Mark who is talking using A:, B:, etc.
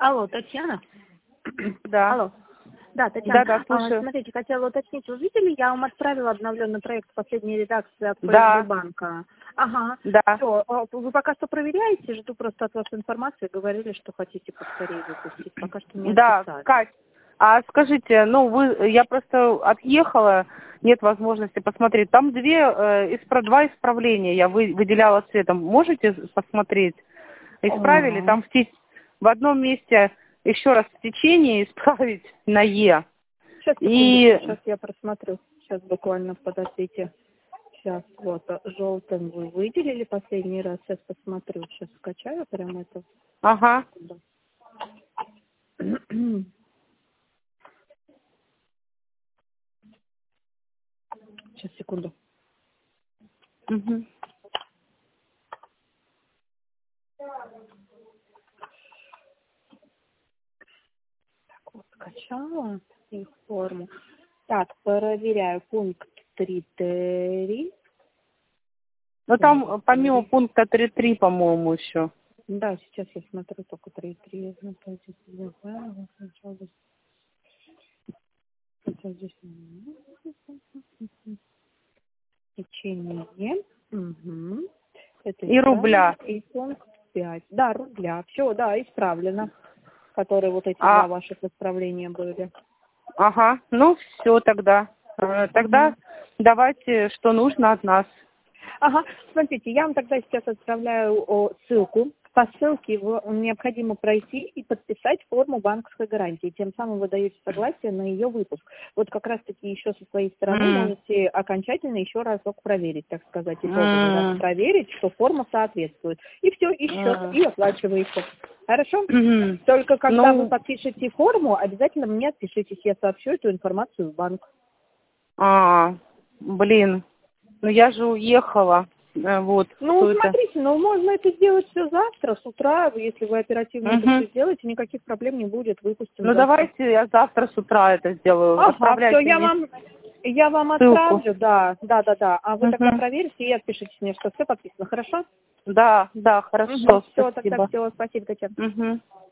A: Алло, Татьяна?
B: Да.
A: Алло. Да, Татьяна.
B: Да, слушаю.
A: Смотрите, хотела уточнить. Вы видели, я вам отправила обновленный проект последней редакции от
B: Да.
A: банка. Ага.
B: Да.
A: Все. Вы пока что проверяете? Жду просто от вас информации. Говорили, что хотите поскорее выпустить. Пока что не отписали.
B: Да, Кать, а скажите, я просто отъехала, нет возможности посмотреть. Там два исправления я выделяла цветом. Можете посмотреть? Исправили, там в одном месте еще раз в течение исправить на Е.
A: Сейчас, сейчас я просмотрю. Сейчас буквально подождите. Сейчас вот желтым вы выделили последний раз. Сейчас посмотрю. Сейчас скачаю прямо это.
B: Ага.
A: Сейчас, секунду.
B: Угу.
A: Так, вот скачала их форму. Так, проверяю пункт 3.3.
B: Ну там помимо пункта 3.3, по-моему, еще.
A: Да, сейчас я смотрю только 3.3. Здесь течение. Угу. Это
B: И рубля.
A: И пункт 5. Да, рубля. Все, да, исправлено. Которые вот эти два ваших исправления были.
B: Ага, ну все тогда. Тогда давайте, что нужно от нас.
A: Ага, смотрите, я вам тогда сейчас отправляю ссылку. По ссылке необходимо пройти и подписать форму банковской гарантии. Тем самым вы даете согласие на ее выпуск. Вот как раз-таки еще со своей стороны можете окончательно еще разок проверить, так сказать, итоговый раз проверить, что форма соответствует. И все, и счет, и оплачиваете. Хорошо? Только когда вы подпишете форму, обязательно мне отпишитесь. Я сообщу эту информацию в банк.
B: Блин. Ну я же уехала. Вот.
A: Ну, смотрите, можно это сделать все завтра, с утра. Если вы оперативно это все сделаете, никаких проблем не будет. Выпустим.
B: Ну, давайте я завтра с утра это сделаю.
A: Ага, все, я вам отправлю, да. А вы тогда проверите и отпишитесь мне, что все подписано, хорошо?
B: Да, хорошо.
A: Все, тогда все, спасибо, Татьяна.